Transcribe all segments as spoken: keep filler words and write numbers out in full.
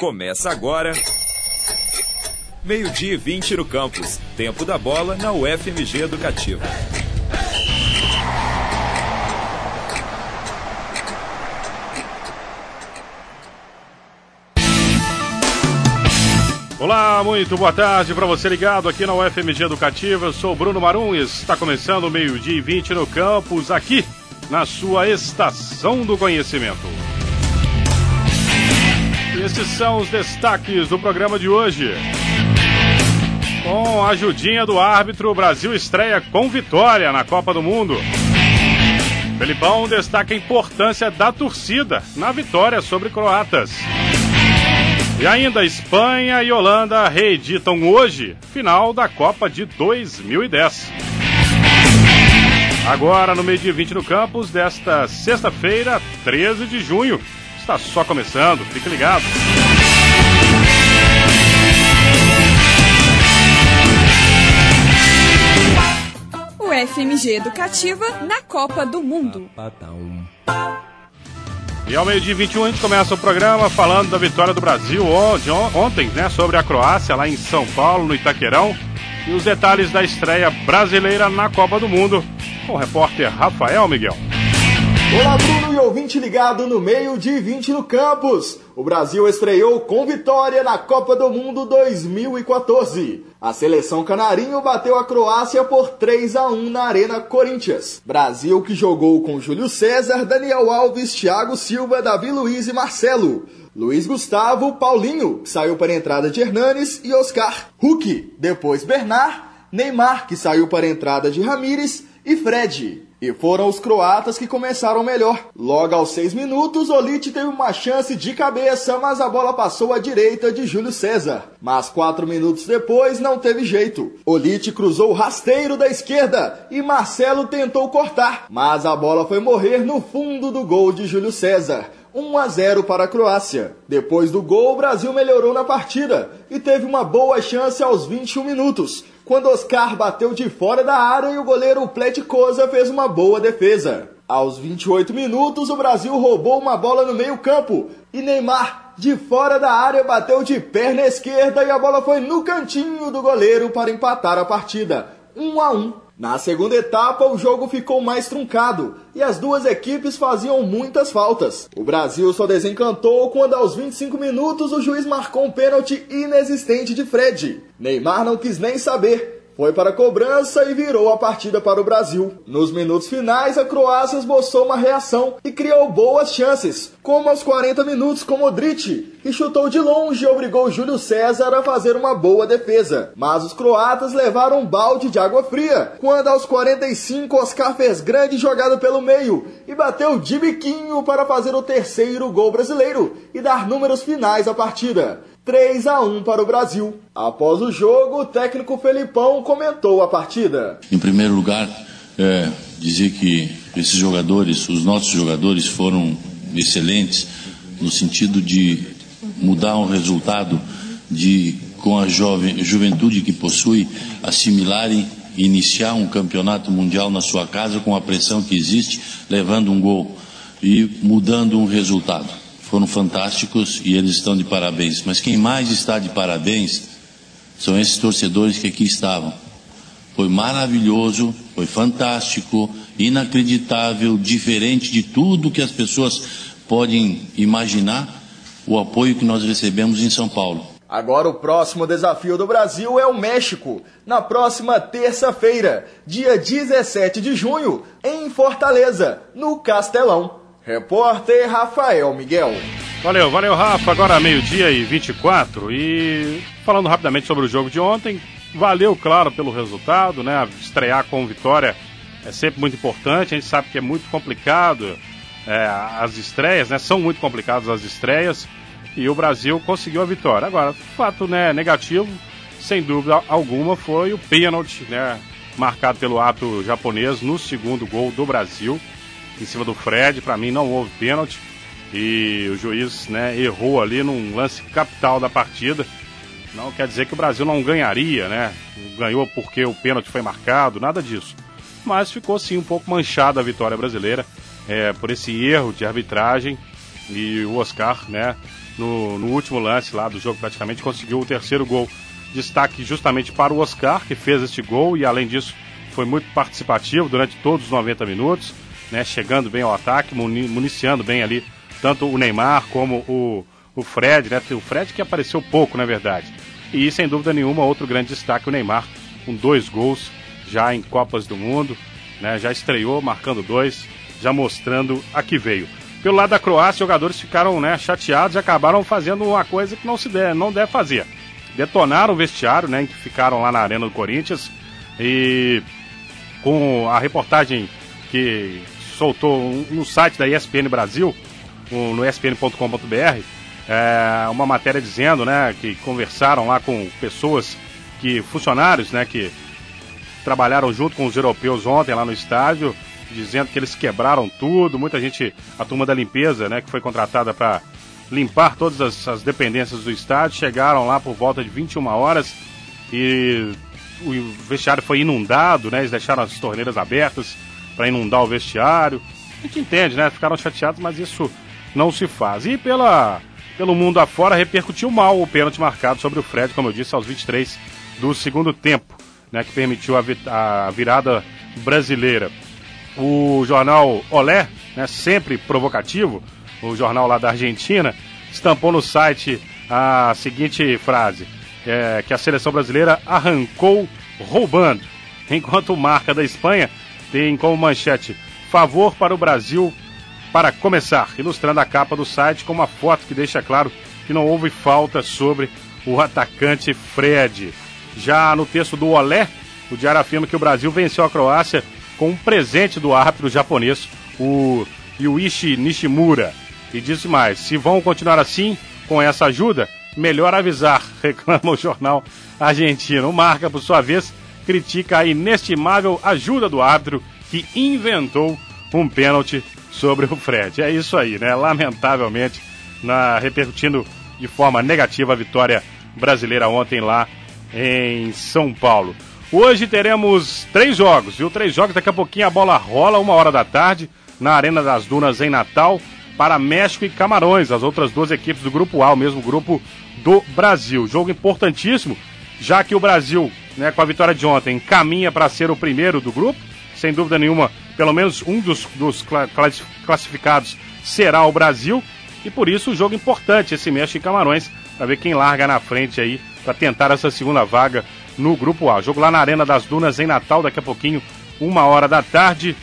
Começa agora, meio-dia e vinte no campus. Tempo da bola na U F M G Educativa. Olá, muito boa tarde para você ligado aqui na U F M G Educativa. Eu sou Bruno Marum e está começando o meio-dia e vinte no campus, aqui na sua Estação do Conhecimento. E esses são os destaques do programa de hoje. Com a ajudinha do árbitro, o Brasil estreia com vitória na Copa do Mundo. Felipão destaca a importância da torcida na vitória sobre croatas. E ainda Espanha e Holanda reeditam hoje final da Copa de dois mil e dez. Agora no meio-dia e vinte no campus desta sexta-feira, treze de junho. Está só começando, fique ligado. U F M G Educativa na Copa do Mundo. E ao meio-dia e vinte e um a gente começa o programa falando da vitória do Brasil ontem, né, sobre a Croácia, lá em São Paulo, no Itaquerão. E os detalhes da estreia brasileira na Copa do Mundo, com o repórter Rafael Miguel. Olá, Bruno e ouvinte ligado no meio-dia e vinte no campus. O Brasil estreou com vitória na Copa do Mundo dois mil e quatorze. A seleção canarinho bateu a Croácia por três a um na Arena Corinthians. Brasil que jogou com Júlio César, Daniel Alves, Thiago Silva, Davi Luiz e Marcelo. Luiz Gustavo, Paulinho, que saiu para a entrada de Hernanes, e Oscar. Hulk, depois Bernard, Neymar, que saiu para a entrada de Ramírez, e Fred. E foram os croatas que começaram melhor. Logo aos seis minutos, Olite teve uma chance de cabeça, mas a bola passou à direita de Júlio César. Mas quatro minutos depois, não teve jeito. Olite cruzou o rasteiro da esquerda e Marcelo tentou cortar, mas a bola foi morrer no fundo do gol de Júlio César. um a zero para a Croácia. Depois do gol, o Brasil melhorou na partida e teve uma boa chance aos vinte e um minutos, quando Oscar bateu de fora da área e o goleiro Pleticosza fez uma boa defesa. Aos vinte e oito minutos, o Brasil roubou uma bola no meio-campo e Neymar, de fora da área, bateu de perna esquerda e a bola foi no cantinho do goleiro para empatar a partida. um a um. Na segunda etapa, o jogo ficou mais truncado e as duas equipes faziam muitas faltas. O Brasil só desencantou quando aos vinte e cinco minutos o juiz marcou um pênalti inexistente de Fred. Neymar não quis nem saber. Foi para a cobrança e virou a partida para o Brasil. Nos minutos finais, a Croácia esboçou uma reação e criou boas chances, como aos quarenta minutos com Modric, que chutou de longe e obrigou Júlio César a fazer uma boa defesa. Mas os croatas levaram um balde de água fria, quando aos quarenta e cinco Oscar fez grande jogada pelo meio e bateu de biquinho para fazer o terceiro gol brasileiro e dar números finais à partida. três a um para o Brasil. Após o jogo, o técnico Felipão comentou a partida. Em primeiro lugar, é, dizer que esses jogadores, os nossos jogadores, foram excelentes no sentido de mudar um resultado, de, com a jovem, juventude que possui, assimilarem e iniciar um campeonato mundial na sua casa com a pressão que existe, levando um gol e mudando um resultado. Foram fantásticos e eles estão de parabéns. Mas quem mais está de parabéns são esses torcedores que aqui estavam. Foi maravilhoso, foi fantástico, inacreditável, diferente de tudo que as pessoas podem imaginar, o apoio que nós recebemos em São Paulo. Agora o próximo desafio do Brasil é o México, na próxima terça-feira, dia dezessete de junho, em Fortaleza, no Castelão. Repórter Rafael Miguel. Valeu, valeu Rafa, agora meio-dia e vinte e quatro e falando rapidamente sobre o jogo de ontem, valeu claro pelo resultado, né, estrear com vitória é sempre muito importante, a gente sabe que é muito complicado é, as estreias, né, são muito complicadas as estreias e o Brasil conseguiu a vitória. Agora, fato, né, negativo, sem dúvida alguma, foi o pênalti, né, marcado pelo ato japonês no segundo gol do Brasil, em cima do Fred. Para mim não houve pênalti e o juiz, né, errou ali num lance capital da partida. Não quer dizer que o Brasil não ganharia, né? Ganhou porque o pênalti foi marcado, nada disso. Mas ficou sim um pouco manchada a vitória brasileira é, por esse erro de arbitragem e o Oscar, né, no, no último lance lá do jogo, praticamente conseguiu o terceiro gol. Destaque justamente para o Oscar, que fez este gol e, além disso, foi muito participativo durante todos os noventa minutos, né, chegando bem ao ataque, muni- municiando bem ali tanto o Neymar como o, o Fred, né, o Fred que apareceu pouco, na verdade. E, sem dúvida nenhuma, outro grande destaque, o Neymar, com dois gols já em Copas do Mundo, né, já estreou marcando dois, já mostrando a que veio. Pelo lado da Croácia, os jogadores ficaram, né, chateados e acabaram fazendo uma coisa que não se deve, não deve fazer. Detonaram o vestiário, né, que ficaram lá na Arena do Corinthians, e com a reportagem que soltou no site da E S P N Brasil, no E S P N ponto com ponto B R, é, uma matéria dizendo, né, que conversaram lá com pessoas, que funcionários, né, que trabalharam junto com os europeus ontem lá no estádio, dizendo que eles quebraram tudo, muita gente, a turma da limpeza, né, que foi contratada para limpar todas as, as dependências do estádio, chegaram lá por volta de vinte e uma horas e o vestiário foi inundado, né, eles deixaram as torneiras abertas para inundar o vestiário. A gente entende, né, ficaram chateados, mas isso não se faz. E pela, pelo mundo afora repercutiu mal o pênalti marcado sobre o Fred, como eu disse, aos vinte e três do segundo tempo, né, que permitiu a, vi, a virada brasileira. O jornal Olé, né, sempre provocativo, o jornal lá da Argentina, estampou no site a seguinte frase, é, que a seleção brasileira arrancou roubando, enquanto o Marca da Espanha tem como manchete favor para o Brasil para começar, ilustrando a capa do site com uma foto que deixa claro que não houve falta sobre o atacante Fred. Já no texto do Olé, o diário afirma que o Brasil venceu a Croácia com um presente do árbitro japonês, o Yuichi Nishimura. E disse mais, se vão continuar assim, com essa ajuda, melhor avisar, reclama o jornal argentino. O Marca, por sua vez, critica a inestimável ajuda do árbitro que inventou um pênalti sobre o Fred. É isso aí, né? Lamentavelmente, na, repercutindo de forma negativa a vitória brasileira ontem lá em São Paulo. Hoje teremos três jogos, viu? Três jogos, daqui a pouquinho a bola rola, uma hora da tarde, na Arena das Dunas em Natal, para México e Camarões, as outras duas equipes do Grupo A, o mesmo grupo do Brasil. Jogo importantíssimo, já que o Brasil, né, com a vitória de ontem, caminha para ser o primeiro do grupo, sem dúvida nenhuma, pelo menos um dos, dos classificados será o Brasil, e por isso o jogo importante, esse México e Camarões, para ver quem larga na frente aí, para tentar essa segunda vaga no Grupo A. Jogo lá na Arena das Dunas em Natal, daqui a pouquinho, uma hora da tarde,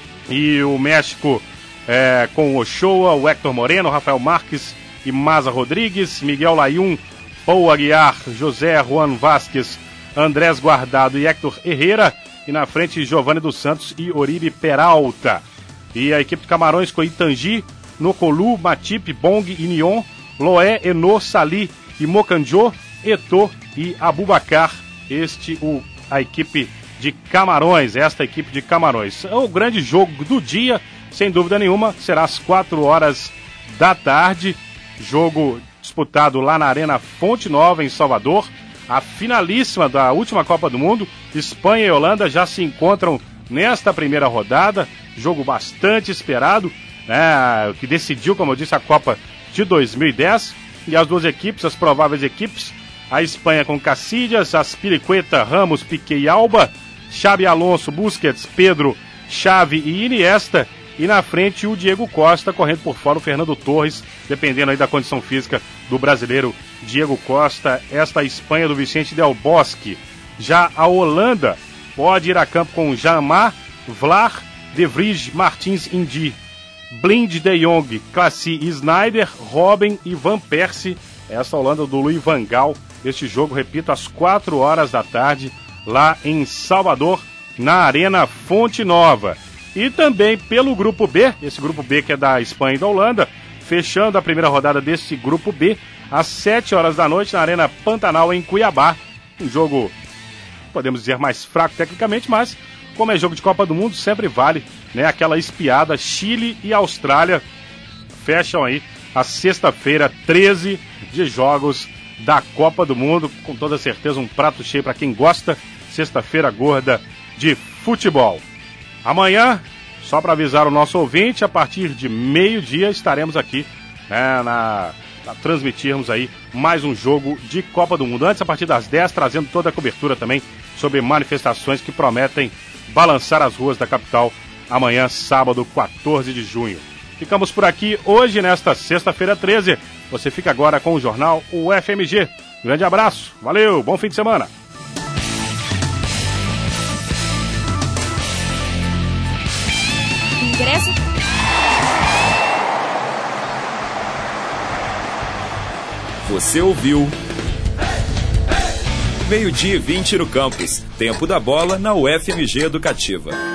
e o México é, com o Ochoa, o Héctor Moreno, Rafael Marques e Maza Rodrigues, Miguel Layún, Paul Aguiar, José Juan Vázquez, Andrés Guardado e Héctor Herrera, e na frente Giovanni dos Santos e Oribe Peralta. E a equipe de Camarões com Itangi, Nokolu, Matip, Bong e Nion, Loé, Eno, Sali e Mocanjô, Eto'o e Abubacar. Este o a equipe de Camarões, esta equipe de Camarões. O grande jogo do dia, sem dúvida nenhuma, será às quatro horas da tarde. Jogo disputado lá na Arena Fonte Nova, em Salvador. A finalíssima da última Copa do Mundo, Espanha e Holanda já se encontram nesta primeira rodada. Jogo bastante esperado, né, que decidiu, como eu disse, a Copa de dois mil e dez. E as duas equipes, as prováveis equipes, a Espanha com Casillas, Azpilicueta, Ramos, Piqué e Alba, Xabi Alonso, Busquets, Pedro, Xavi e Iniesta. E na frente o Diego Costa, correndo por fora o Fernando Torres, dependendo aí da condição física do brasileiro Diego Costa, esta Espanha do Vicente Del Bosque. Já a Holanda pode ir a campo com Jamar, Vlaar, De Vries, Martins Indy, Blind, De Jong, Classy e Sneijder, Robben e Van Persie. Essa Holanda do Louis van Gaal. Este jogo, repito, às quatro horas da tarde, lá em Salvador, na Arena Fonte Nova. E também pelo Grupo B, esse Grupo B que é da Espanha e da Holanda, fechando a primeira rodada desse Grupo B, às sete horas da noite, na Arena Pantanal, em Cuiabá. Um jogo, podemos dizer, mais fraco tecnicamente, mas como é jogo de Copa do Mundo, sempre vale, né, aquela espiada. Chile e Austrália fecham aí a sexta-feira, treze de jogos da Copa do Mundo. Com toda certeza um prato cheio para quem gosta. Sexta-feira gorda de futebol. Amanhã, só para avisar o nosso ouvinte, a partir de meio-dia estaremos aqui, né, na para transmitirmos aí mais um jogo de Copa do Mundo. Antes, a partir das dez, trazendo toda a cobertura também sobre manifestações que prometem balançar as ruas da capital amanhã, sábado, quatorze de junho. Ficamos por aqui hoje, nesta sexta-feira treze. Você fica agora com o jornal U F M G. Grande abraço, valeu, bom fim de semana. Ingresso. Você ouviu Meio-dia e vinte no campus. Tempo da bola na U F M G Educativa.